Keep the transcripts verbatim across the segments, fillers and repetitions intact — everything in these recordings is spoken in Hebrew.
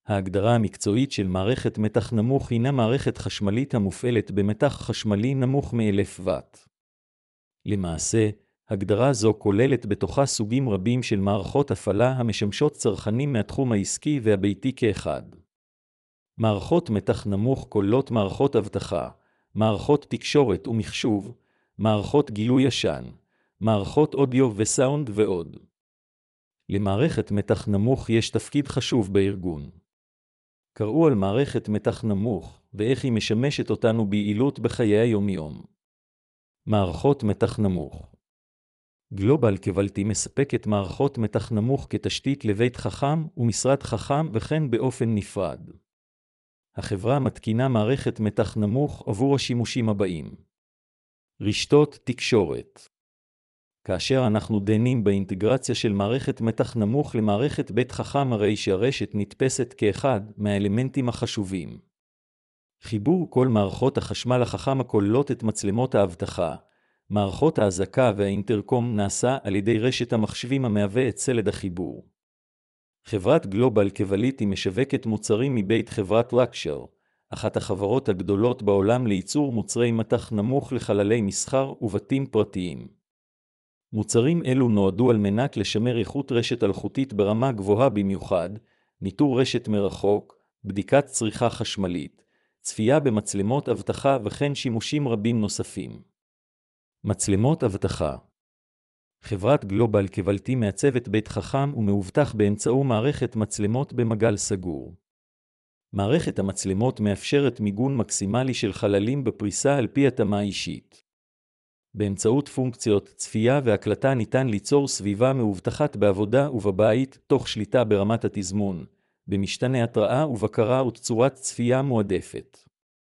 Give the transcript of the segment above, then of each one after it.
ההגדרה המקצועית של מערכת מתח נמוך הינה מערכת חשמלית המופעלת במתח חשמלי נמוך מ-אלף ואט. למעשה, הגדרה זו כוללת בתוכה סוגים רבים של מערכות הפעלה המשמשות צרכנים מהתחום העסקי והביתי כאחד. מערכות מתח נמוך כוללות מערכות אבטחה, מערכות תקשורת ומחשוב, מערכות גילוי עשן, מערכות אודיו וסאונד ועוד. למערכת מתח נמוך יש תפקיד חשוב בארגון. קראו על מערכת מתח נמוך ואיך היא משמשת אותנו ביעילות בחיי היום-יום. מערכות מתח נמוך. גלובל קבלטי מספקת מערכות מתח נמוך כתשתית לבית חכם ומשרד חכם וכן באופן נפרד. החברה מתקינה מערכת מתח נמוך עבור השימושים הבאים. רשתות תקשורת. כאשר אנחנו דנים באינטגרציה של מערכת מתח נמוך למערכת בית חכם, הרי שהרשת נתפסת כאחד מהאלמנטים החשובים. חיבור כל מערכות החשמל החכם הכוללות את מצלמות האבטחה, מערכות ההזקה והאינטרקום נעשה על ידי רשת המחשבים המהווה את סלד החיבור. חברת גלובל קבלטי משווקת מוצרים מבית חברת לקשר, אחת החברות הגדולות בעולם לייצור מוצרי מתח נמוך לחללי מסחר ובתים פרטיים. מוצרים אלו נועדו על מנת לשמר איכות רשת אלחוטית ברמה גבוהה במיוחד, ניטור רשת מרחוק, בדיקת צריכה חשמלית, צפייה במצלמות אבטחה וכן שימושים רבים נוספים. מצלמות אבטחה. חברת גלובל קבלטי מעצבת בית חכם ומאובטח באמצעו מערכת מצלמות במעגל סגור. מערכת המצלמות מאפשרת מיגון מקסימלי של חללים בפריסה על פי התאמה אישית. באמצעות פונקציות צפייה והקלטה ניתן ליצור סביבה מאובטחת בעבודה ובבית תוך שליטה ברמת התזמון, במשתנה התראה ובקרה ותצורת צפייה מועדפת.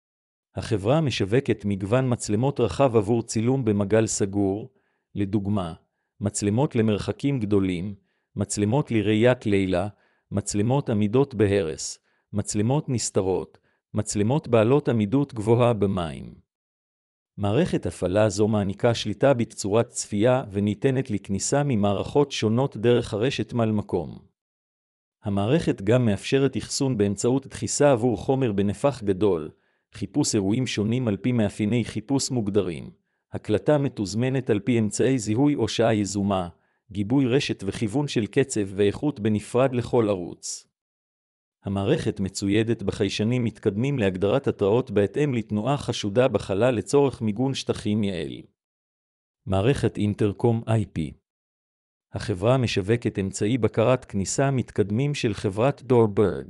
החברה משווקת מגוון מצלמות רחב עבור צילום במעגל סגור, לדוגמה, מצלמות למרחקים גדולים, מצלמות לראיית לילה, מצלמות עמידות בהרס, מצלמות נסתרות, מצלמות בעלות עמידות גבוהה במים. מערכת הפעלה זו מעניקה שליטה בתצורת צפייה וניתנת לכניסה ממערכות שונות דרך הרשת מעל מקום. המערכת גם מאפשרת אחסון באמצעות דחיסה עבור חומר בנפח גדול, חיפוש אירועים שונים על פי מאפייני חיפוש מוגדרים, הקלטה מתוזמנת על פי אמצעי זיהוי או שעה יזומה, גיבוי רשת וכיוון של קצב ואיכות בנפרד לכל ערוץ. המערכת מצוידת בחיישנים מתקדמים להגדרת התראות בהתאם לתנועה חשודה בחלל לצורך מיגון שטחים יעיל. מערכת אינטרקום איי פי. החברה משווקת אמצעי בקרת כניסה מתקדמים של חברת דורברד.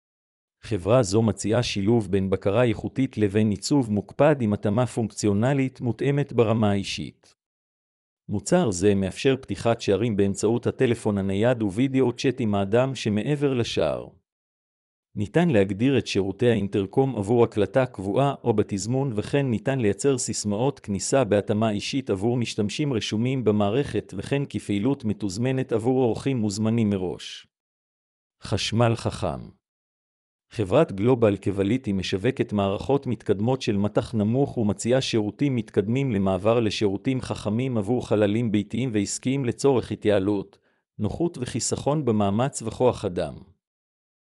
חברה זו מציעה שילוב בין בקרה איכותית לבין עיצוב מוקפד עם התאמה פונקציונלית מותאמת ברמה האישית. מוצר זה מאפשר פתיחת שערים באמצעות הטלפון הנייד ווידאו צ'אט עם האדם שמעבר לשער. ניתן להגדיר את שירותי האינטרקום עבור הקלטה קבועה או בתזמון, וכן ניתן לייצר סיסמאות כניסה בהתאמה אישית עבור משתמשים רשומים במערכת וכן כפעילות מתוזמנת עבור אורחים מוזמנים מראש. חשמל חכם. חברת גלובל קבלטי משווקת מערכות מתקדמות של מתח נמוך ומציעה שירותים מתקדמים למעבר לשירותים חכמים עבור חללים ביתיים ועסקיים לצורך התייעלות, נוחות וחיסכון במאמץ וכוח אדם.